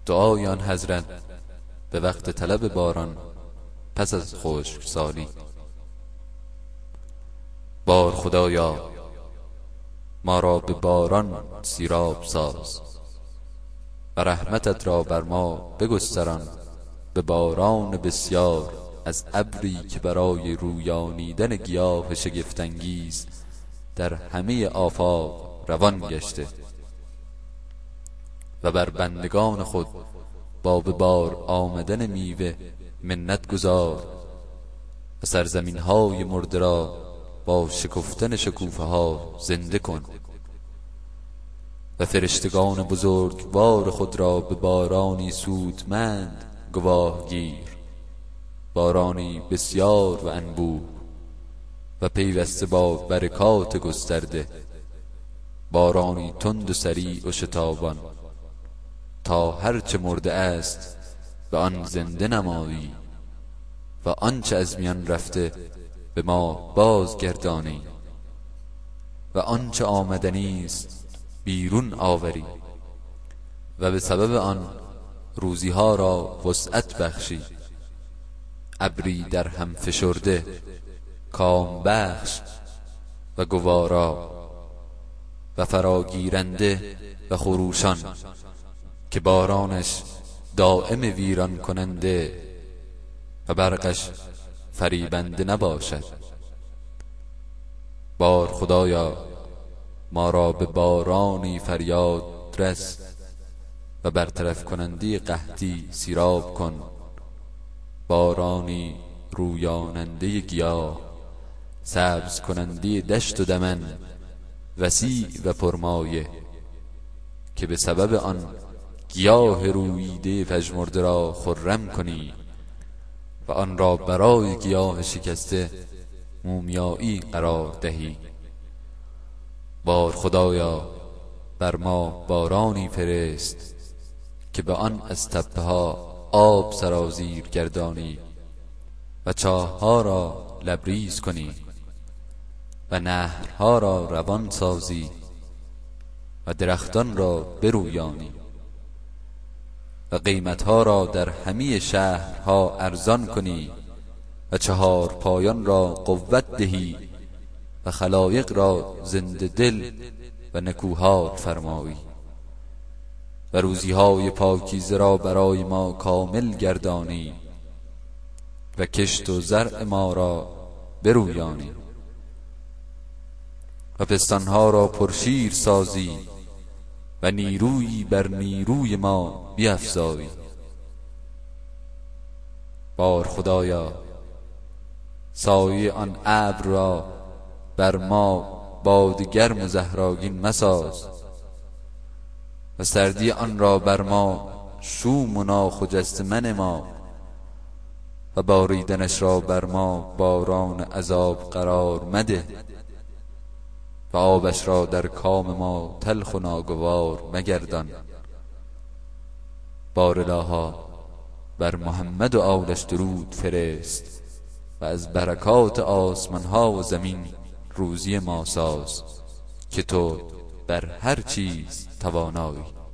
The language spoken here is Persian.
دعای آن حضرت به وقت طلب باران پس از خشکسالی. بار خدایا ما را به باران سیراب ساز و رحمتت را بر ما بگستران به باران بسیار از ابری که برای رویانیدن گیاه شگفت‌انگیز در همه آفاق روان گشته و بر بندگان خود با به بار آمدن میوه منت گذار و سرزمین های مرده را با شکفتن شکوفه ها زنده کن و فرشتگان بزرگوار خود را به بارانی سودمند گواه گیر، بارانی بسیار و انبوه و پیوسته با برکات گسترده، بارانی تند و سریع و شتابان تا هرچه مرده است به آن زنده نمایی و آنچه از میان رفته به ما بازگردانی و آنچه آمدنی است بیرون آوری و به سبب آن روزی ها را وسعت بخشی، ابری در هم فشرده کام بخش و گوارا و فراگیرنده و خروشان که بارانش دائم ویران کننده و برقش فریبنده نباشد. بار خدایا ما را به بارانی فریاد رس و برطرف کننده قحطی سیراب کن، بارانی رویاننده گیاه، سبز کننده دشت و دمن وسیع و پرمایه که به سبب آن گیاه روییده پژمرده را خرم کنی و آن را برای گیاه شکسته مومیایی قرار دهی. بار خدایا بر ما بارانی فرست که به آن از تپه ها آب سرازیر گردانی و چاه ها را لبریز کنی و نهرها را روان سازی و درختان را برویانی و قیمتها را در همه شهرها ارزان کنی و چهار پایان را قوت دهی و خلایق را زنده دل و نکوهار فرمایی و روزیهای پاکیزه را برای ما کامل گردانی و کشت و زرع ما را برویانی و پستانها را پرشیر سازی و نیرویی بر نیروی ما بیفزایی. بار خدایا سایه آن ابر را بر ما باد گرم و زهراگین مساز و سردی آن را بر ما شوم و ناخجسته منما و باریدنش را بر ما باران عذاب قرار مده و آبش را در کام ما تلخ و ناگوار مگردان. بارالها بر محمد و آلش درود فرست و از برکات آسمان ها و زمین روزی ما ساز که تو بر هر چیز توانایی.